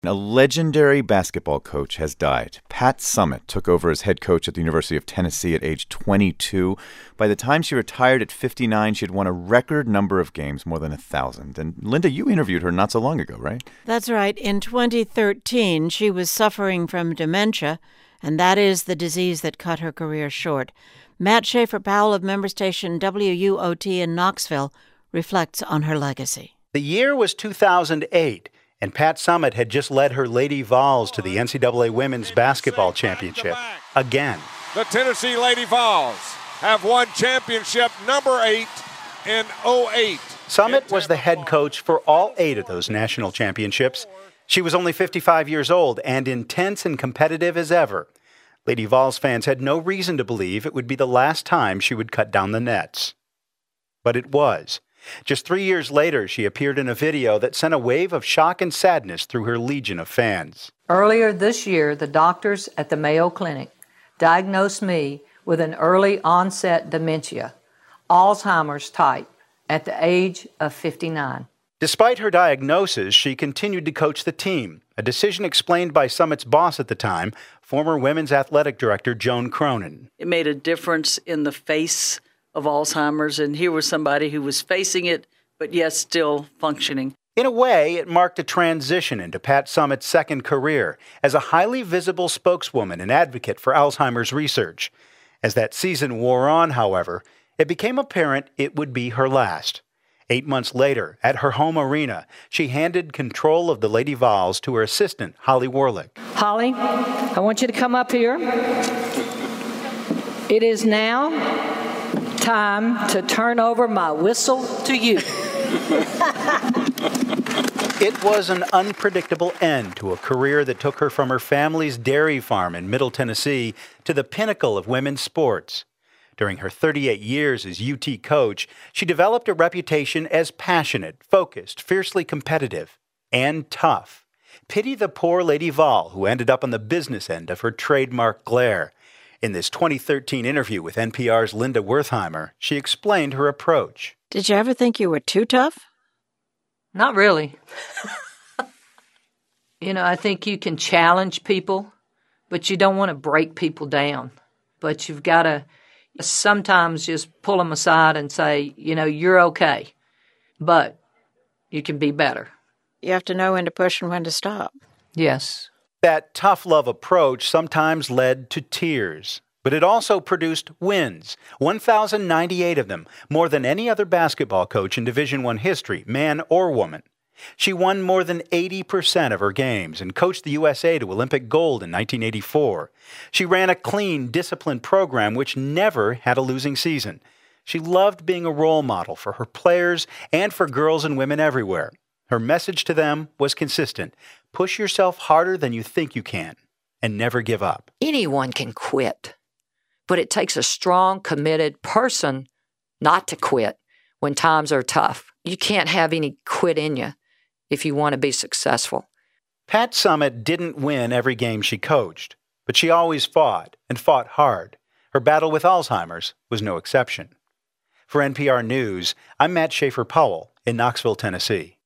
A legendary basketball coach has died. Pat Summitt took over as head coach at the University of Tennessee at age 22. By the time she retired at 59, she had won a record number of games, more than 1,000. And Linda, you interviewed her not so long ago, right? That's right. In 2013, she was suffering from dementia, and that is the disease that cut her career short. Matt Schaefer-Powell of member station WUOT in Knoxville reflects on her legacy. The year was 2008. And Pat Summitt had just led her Lady Vols to the NCAA Women's Basketball Championship again. The Tennessee Lady Vols have won championship number 8 in 2008. Summitt was the head coach for all 8 of those national championships. She was only 55 years old and intense and competitive as ever. Lady Vols fans had no reason to believe it would be the last time she would cut down the nets. But it was. Just 3 years later, she appeared in a video that sent a wave of shock and sadness through her legion of fans. Earlier this year, the doctors at the Mayo Clinic diagnosed me with an early onset dementia, Alzheimer's type, at the age of 59. Despite her diagnosis, she continued to coach the team, a decision explained by Summitt's boss at the time, former women's athletic director Joan Cronin. It made a difference in the face of Alzheimer's, and here was somebody who was facing it, but yet still functioning. In a way, it marked a transition into Pat Summitt's second career as a highly visible spokeswoman and advocate for Alzheimer's research. As that season wore on, however, it became apparent it would be her last. 8 months later, at her home arena, she handed control of the Lady Vols to her assistant, Holly Warlick. Holly, I want you to come up here. It is now time to turn over my whistle to you. It was an unpredictable end to a career that took her from her family's dairy farm in Middle Tennessee to the pinnacle of women's sports. During her 38 years as UT coach, she developed a reputation as passionate, focused, fiercely competitive, and tough. Pity the poor Lady Vol who ended up on the business end of her trademark glare. In this 2013 interview with NPR's Linda Wertheimer, she explained her approach. Did you ever think you were too tough? Not really. I think you can challenge people, but you don't want to break people down. But you've got to sometimes just pull them aside and say, you're okay, but you can be better. You have to know when to push and when to stop. Yes. That tough love approach sometimes led to tears, but it also produced wins, 1,098 of them, more than any other basketball coach in Division I history, man or woman. She won more than 80% of her games and coached the USA to Olympic gold in 1984. She ran a clean, disciplined program which never had a losing season. She loved being a role model for her players and for girls and women everywhere. Her message to them was consistent. Push yourself harder than you think you can, and never give up. Anyone can quit, but it takes a strong, committed person not to quit when times are tough. You can't have any quit in you if you want to be successful. Pat Summitt didn't win every game she coached, but she always fought, and fought hard. Her battle with Alzheimer's was no exception. For NPR News, I'm Matt Schaefer-Powell in Knoxville, Tennessee.